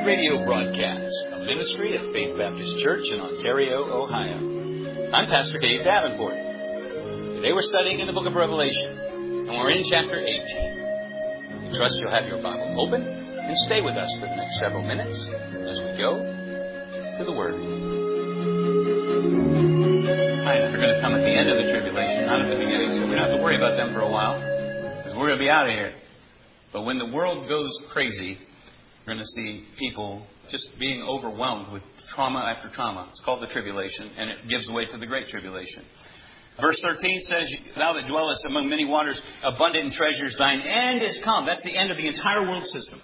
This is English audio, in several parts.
radio broadcast, a ministry of Faith Baptist Church in Ontario, Ohio. I'm Pastor Dave Davenport. Today we're studying in the book of Revelation, and we're in chapter 18. We trust you'll have your Bible open and stay with us for the next several minutes as we go to the Word. They're going to come at the end of the tribulation, not at the beginning, so we don't have to worry about them for a while, because we're going to be out of here. But when the world goes crazy, we're going to see people just being overwhelmed with trauma after trauma. It's called the tribulation, and it gives way to the great tribulation. Verse 13 says, "Thou that dwellest among many waters, abundant in treasures, thine end is come." That's the end of the entire world system.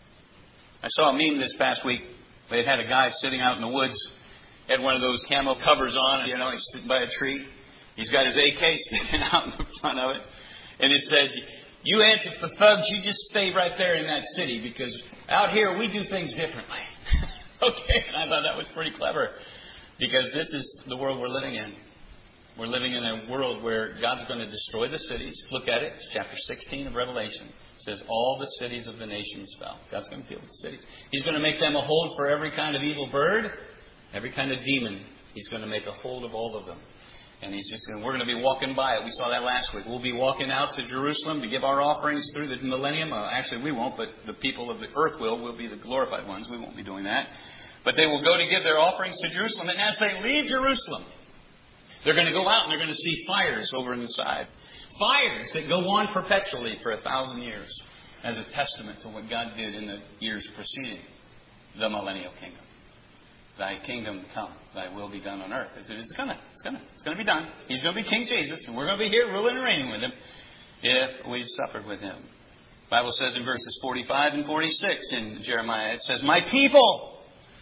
I saw a meme this past week. They had a guy sitting out in the woods, had one of those camo covers on, he's sitting by a tree. He's got his AK sticking out in the front of it. And it said, "You Antifa thugs, you just stay right there in that city, because out here we do things differently." Okay, and I thought that was pretty clever, because this is the world we're living in. We're living in a world where God's going to destroy the cities. Look at it. It's chapter 16 of Revelation. It says, all the cities of the nations fell. God's going to deal with the cities. He's going to make them a hold for every kind of evil bird, every kind of demon. He's going to make a hold of all of them. And we're going to be walking by it. We saw that last week. We'll be walking out to Jerusalem to give our offerings through the millennium. Actually, we won't, but the people of the earth will. We'll be the glorified ones. We won't be doing that. But they will go to give their offerings to Jerusalem. And as they leave Jerusalem, they're going to go out and they're going to see fires over on the side. Fires that go on perpetually for 1,000 years as a testament to what God did in the years preceding the millennial kingdom. Thy kingdom come, thy will be done on earth. It's going to be done. He's going to be King Jesus, and we're going to be here ruling and reigning with him if we've suffered with him. The Bible says in verses 45 and 46 in Jeremiah, it says, "My people,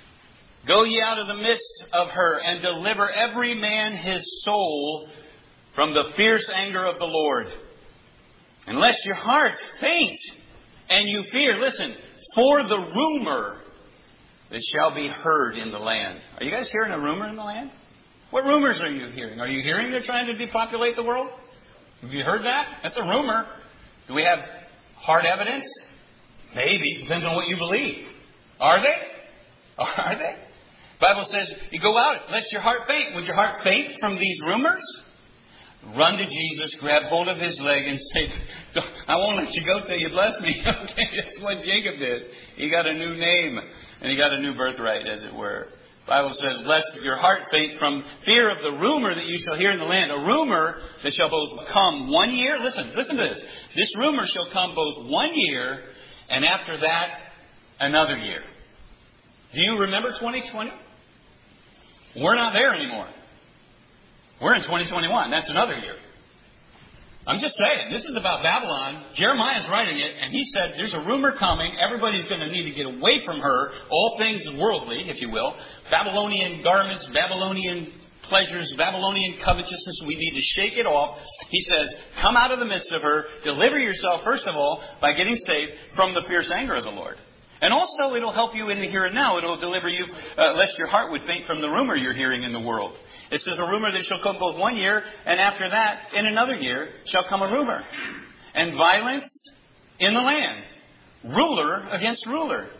go ye out of the midst of her, and deliver every man his soul from the fierce anger of the Lord. Unless your heart faint, and you fear," listen, "for the rumor that shall be heard in the land." Are you guys hearing a rumor in the land? What rumors are you hearing? Are you hearing they're trying to depopulate the world? Have you heard that? That's a rumor. Do we have hard evidence? Maybe. Depends on what you believe. Are they? Are they? The Bible says, you go out, lest your heart faint. Would your heart faint from these rumors? Run to Jesus, grab hold of his leg, and say, "I won't let you go till you bless me." Okay, that's what Jacob did. He got a new name. And he got a new birthright, as it were. The Bible says, "Lest your heart faint from fear of the rumor that you shall hear in the land." A rumor that shall both come 1 year. Listen to this. This rumor shall come both 1 year, and after that, another year. Do you remember 2020? We're not there anymore. We're in 2021. That's another year. I'm just saying, this is about Babylon. Jeremiah's writing it, and he said, there's a rumor coming. Everybody's going to need to get away from her. All things worldly, if you will. Babylonian garments, Babylonian pleasures, Babylonian covetousness. We need to shake it off. He says, come out of the midst of her. Deliver yourself, first of all, by getting saved from the fierce anger of the Lord. And also, it'll help you in the here and now. It'll deliver you, lest your heart would faint from the rumor you're hearing in the world. It says, a rumor that shall come both 1 year, and after that, in another year, shall come a rumor. And violence in the land. Ruler against ruler.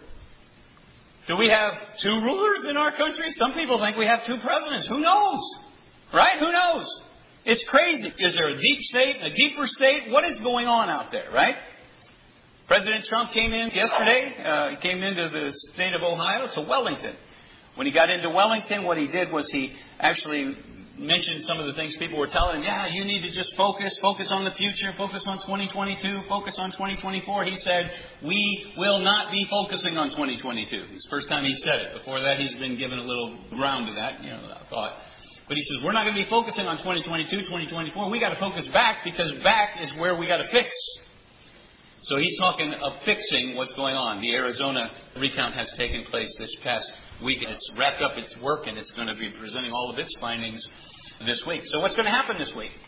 Do we have 2 rulers in our country? Some people think we have 2 presidents. Who knows? Right? Who knows? It's crazy. Is there a deep state, a deeper state? What is going on out there, right? President Trump came in yesterday. He came into the state of Ohio to Wellington. When he got into Wellington, what he did was he actually mentioned some of the things people were telling him. Yeah, you need to just focus on the future, focus on 2022, focus on 2024. He said, we will not be focusing on 2022. It's the first time he said it. Before that, he's been given a little ground to that, I thought. But he says, we're not going to be focusing on 2022, 2024. We got to focus back, because back is where we got to fix. So he's talking of fixing what's going on. The Arizona recount has taken place this past week. It's wrapped up its work, and it's going to be presenting all of its findings this week. So what's going to happen this week?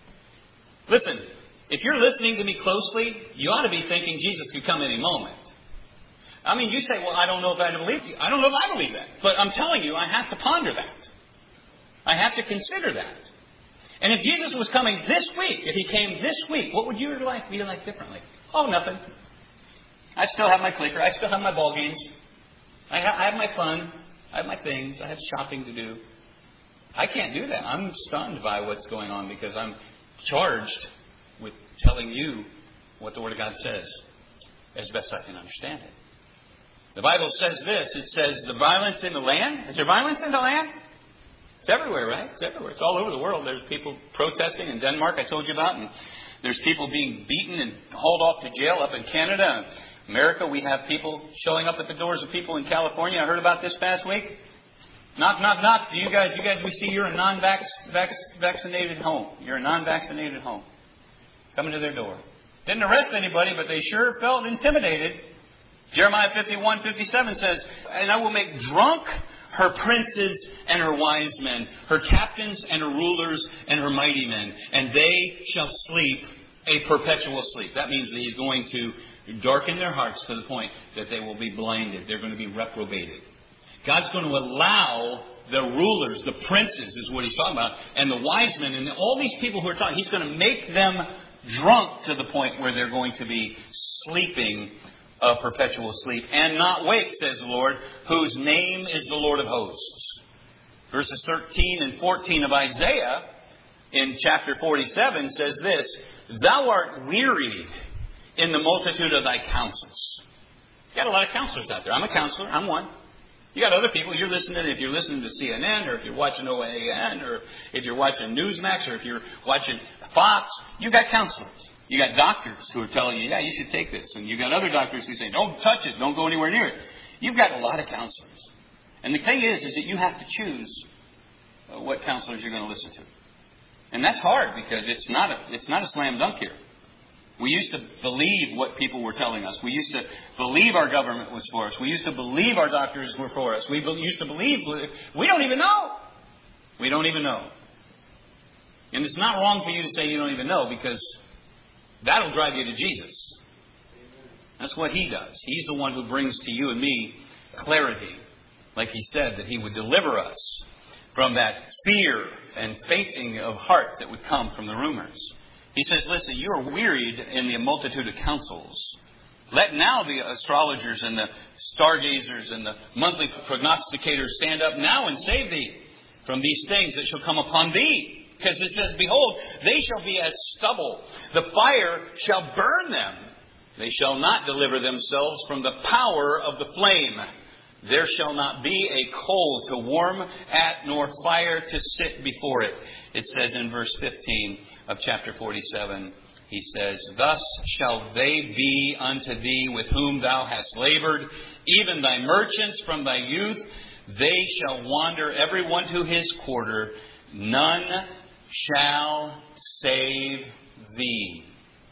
Listen, if you're listening to me closely, you ought to be thinking Jesus could come any moment. I mean, you say, well, I don't know if I believe you. I don't know if I believe that. But I'm telling you, I have to ponder that. I have to consider that. And if Jesus was coming this week, if he came this week, what would your life be like differently? Oh, nothing. I still have my clicker. I still have my ball games. I have my fun. I have my things. I have shopping to do. I can't do that. I'm stunned by what's going on because I'm charged with telling you what the Word of God says as best I can understand it. The Bible says this. It says the violence in the land. Is there violence in the land? It's everywhere, right? It's everywhere. It's all over the world. There's people protesting in Denmark, I told you about. And there's people being beaten and hauled off to jail up in Canada. America, we have people showing up at the doors of people in California. I heard about this past week. Knock, knock, knock. You guys, we see you're a non-vaccinated home. You're a non-vaccinated home. Coming to their door. Didn't arrest anybody, but they sure felt intimidated. Jeremiah 51:57 says, and I will make drunk her princes and her wise men, her captains and her rulers and her mighty men, and they shall sleep a perpetual sleep. That means that he's going to darken their hearts to the point that they will be blinded. They're going to be reprobated. God's going to allow the rulers, the princes is what he's talking about, and the wise men, and all these people who are talking, he's going to make them drunk to the point where they're going to be sleeping a perpetual sleep and not wake, says the Lord, whose name is the Lord of hosts. Verses 13 and 14 of Isaiah in chapter 47 says this, thou art wearied in the multitude of thy counsels. You got a lot of counselors out there. I'm a counselor. I'm one. You got other people. If you're listening to CNN, or if you're watching OAN, or if you're watching Newsmax, or if you're watching Fox, you got counselors. You got doctors who are telling you, yeah, you should take this. And you got other doctors who say, don't touch it. Don't go anywhere near it. You've got a lot of counselors. And the thing is that you have to choose what counselors you're going to listen to. And that's hard because it's not a slam dunk here. We used to believe what people were telling us. We used to believe our government was for us. We used to believe our doctors were for us. We used to believe, we don't even know. We don't even know. And it's not wrong for you to say you don't even know because that'll drive you to Jesus. That's what he does. He's the one who brings to you and me clarity. Like he said, that he would deliver us from that fear and fainting of heart that would come from the rumors. He says, listen, you are wearied in the multitude of counsels. Let now the astrologers and the stargazers and the monthly prognosticators stand up now and save thee from these things that shall come upon thee. Because it says, behold, they shall be as stubble. The fire shall burn them. They shall not deliver themselves from the power of the flame. There shall not be a coal to warm at, nor fire to sit before it. It says in verse 15 of chapter 47, he says, thus shall they be unto thee with whom thou hast labored, even thy merchants from thy youth. They shall wander every one to his quarter. None shall save thee.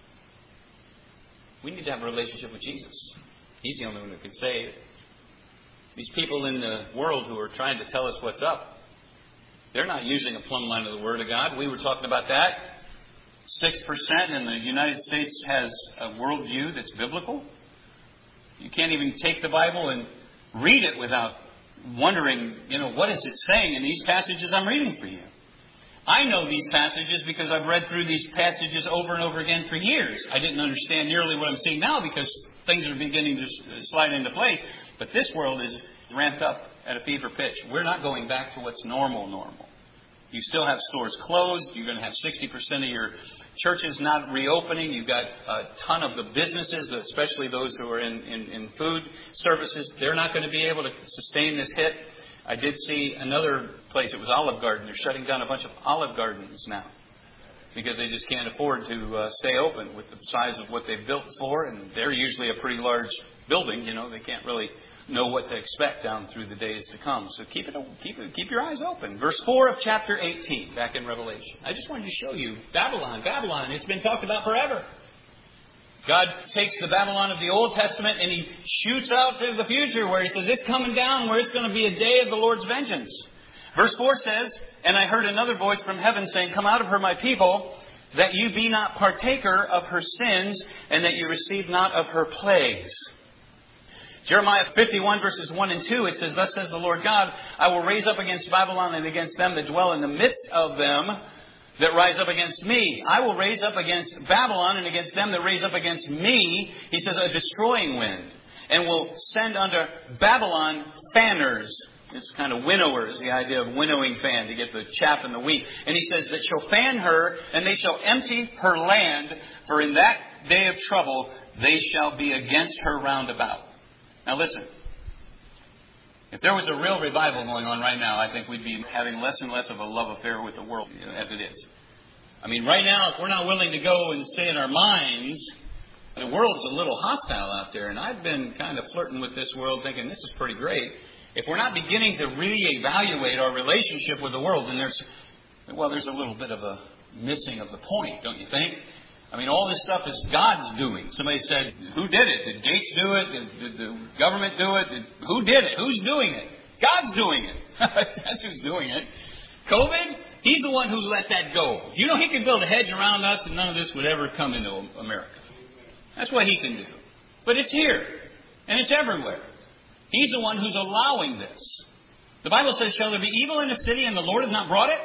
We need to have a relationship with Jesus. He's the only one who can save. These people in the world who are trying to tell us what's up, they're not using a plumb line of the Word of God. We were talking about that. 6% in the United States has a worldview that's biblical. You can't even take the Bible and read it without wondering, what is it saying in these passages I'm reading for you? I know these passages because I've read through these passages over and over again for years. I didn't understand nearly what I'm seeing now because things are beginning to slide into place. But this world is ramped up at a fever pitch. We're not going back to what's normal. You still have stores closed. You're going to have 60% of your churches not reopening. You've got a ton of the businesses, especially those who are in food services. They're not going to be able to sustain this hit. I did see another place. It was Olive Garden. They're shutting down a bunch of Olive Gardens now because they just can't afford to stay open with the size of what they've built for. And they're usually a pretty large building. They can't really know what to expect down through the days to come. So keep your eyes open. Verse 4 of chapter 18, back in Revelation. I just wanted to show you Babylon. It's been talked about forever. God takes the Babylon of the Old Testament and he shoots out to the future where he says it's coming down, where it's going to be a day of the Lord's vengeance. Verse 4 says, and I heard another voice from heaven saying, come out of her, my people, that you be not partaker of her sins, and that you receive not of her plagues. Jeremiah 51 verses 1 and 2, it says, thus says the Lord God, I will raise up against Babylon and against them that dwell in the midst of them that rise up against me. I will raise up against Babylon and against them that raise up against me, he says, a destroying wind. and will send unto Babylon fanners. It's kind of winnowers, the idea of winnowing fan to get the chaff and the wheat. And he says, that shall fan her, and they shall empty her land, for in that day of trouble they shall be against her round about. Now listen. If there was a real revival going on right now, I think we'd be having less and less of a love affair with the world as it is. I mean, right now, if we're not willing to go and stay in our minds, the world's a little hostile out there. And I've been kind of flirting with this world thinking this is pretty great. If we're not beginning to reevaluate our relationship with the world, then there's a little bit of a missing of the point, don't you think? I mean, all this stuff is God's doing. Somebody said, who did it? Did Gates do it? Did the government do it? Who did it? Who's doing it? God's doing it. That's who's doing it. COVID, He's the one who let that go. You know, He could build a hedge around us and none of this would ever come into America. That's what He can do. But it's here. And it's everywhere. He's the one who's allowing this. The Bible says, shall there be evil in the city and the Lord has not brought it?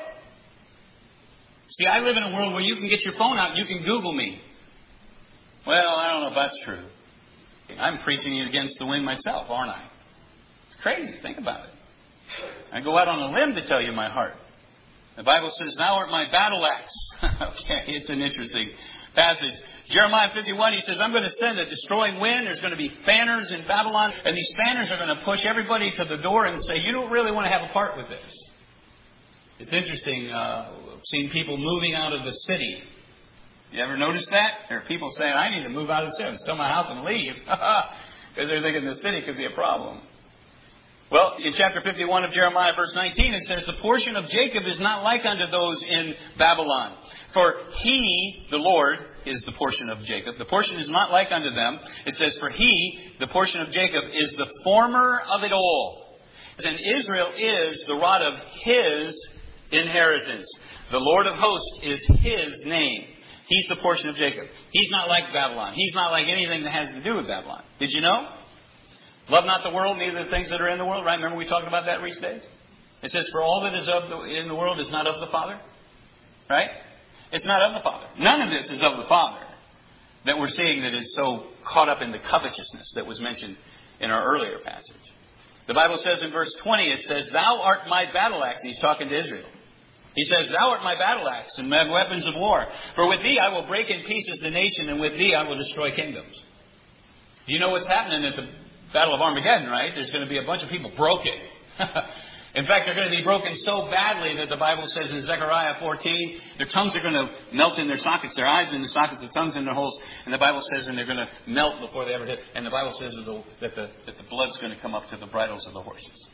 See, I live in a world where you can get your phone out and you can Google me. Well, I don't know if that's true. I'm preaching against the wind myself, aren't I? It's crazy. Think about it. I go out on a limb to tell you my heart. The Bible says, thou art my battle axe. Okay, it's an interesting passage. Jeremiah 51, he says, I'm going to send a destroying wind. There's going to be fanners in Babylon. And these fanners are going to push everybody to the door and say, you don't really want to have a part with this. It's interesting, seeing people moving out of the city. You ever notice that? There are people saying, I need to move out of the city, sell my house and leave. Because they're thinking the city could be a problem. Well, in chapter 51 of Jeremiah, verse 19, it says, the portion of Jacob is not like unto those in Babylon. For He, the Lord, is the portion of Jacob. The portion is not like unto them. It says, for He, the portion of Jacob, is the former of it all. And Israel is the rod of His inheritance. The Lord of hosts is His name. He's the portion of Jacob. He's not like Babylon. He's not like anything that has to do with Babylon. Did you know? Love not the world, neither the things that are in the world. Right? Remember we talked about that recent days? It says, for all that is in the world is not of the Father. Right? It's not of the Father. None of this is of the Father that we're seeing that is so caught up in the covetousness that was mentioned in our earlier passage. The Bible says in verse 20, it says, thou art my battle axe. He's talking to Israel. He says, thou art my battle axe and my weapons of war. For with thee I will break in pieces the nation, and with thee I will destroy kingdoms. You know what's happening at the Battle of Armageddon, right? There's going to be a bunch of people broken. In fact, they're going to be broken so badly that the Bible says in Zechariah 14, their tongues are going to melt in their sockets, their eyes in the sockets, their tongues in their holes. And the Bible says, and they're going to melt before they ever hit. And the Bible says that the blood's going to come up to the bridles of the horses.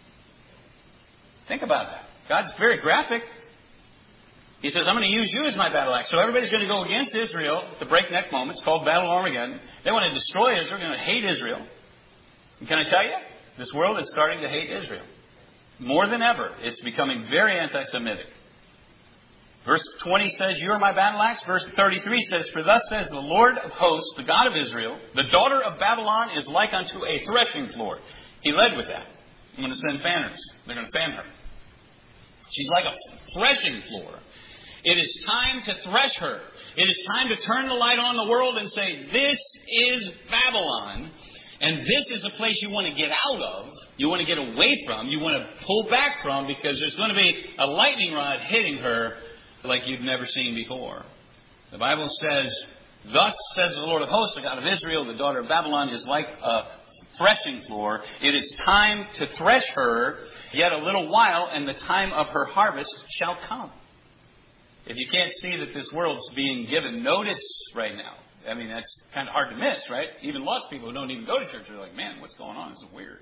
Think about that. God's very graphic. He says, I'm going to use you as my battle axe. So everybody's going to go against Israel at the breakneck moment. It's called Battle of Armageddon. They want to destroy Israel. They're going to hate Israel. And can I tell you? This world is starting to hate Israel. More than ever. It's becoming very anti-Semitic. Verse 20 says, you are my battle axe. Verse 33 says, for thus says the Lord of hosts, the God of Israel, the daughter of Babylon is like unto a threshing floor. He led with that. I'm going to send fanners. They're going to fan her. She's like a threshing floor. It is time to thresh her. It is time to turn the light on the world and say, this is Babylon. And this is a place you want to get out of, you want to get away from, you want to pull back from, because there's going to be a lightning rod hitting her like you've never seen before. The Bible says, thus says the Lord of hosts, the God of Israel, the daughter of Babylon is like a threshing floor. It is time to thresh her, yet a little while, and the time of her harvest shall come. If you can't see that this world's being given notice right now, I mean, that's kind of hard to miss, right? Even lost people who don't even go to church are like, man, what's going on? This is weird.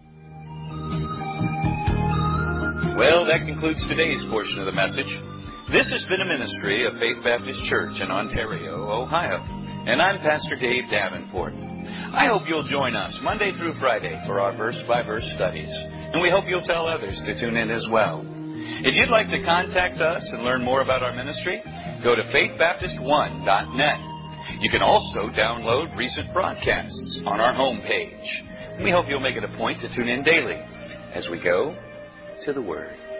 Well, that concludes today's portion of the message. This has been a ministry of Faith Baptist Church in Ontario, Ohio. And I'm Pastor Dave Davenport. I hope you'll join us Monday through Friday for our verse-by-verse studies. And we hope you'll tell others to tune in as well. If you'd like to contact us and learn more about our ministry, go to faithbaptist1.net. You can also download recent broadcasts on our homepage. We hope you'll make it a point to tune in daily as we go to the Word.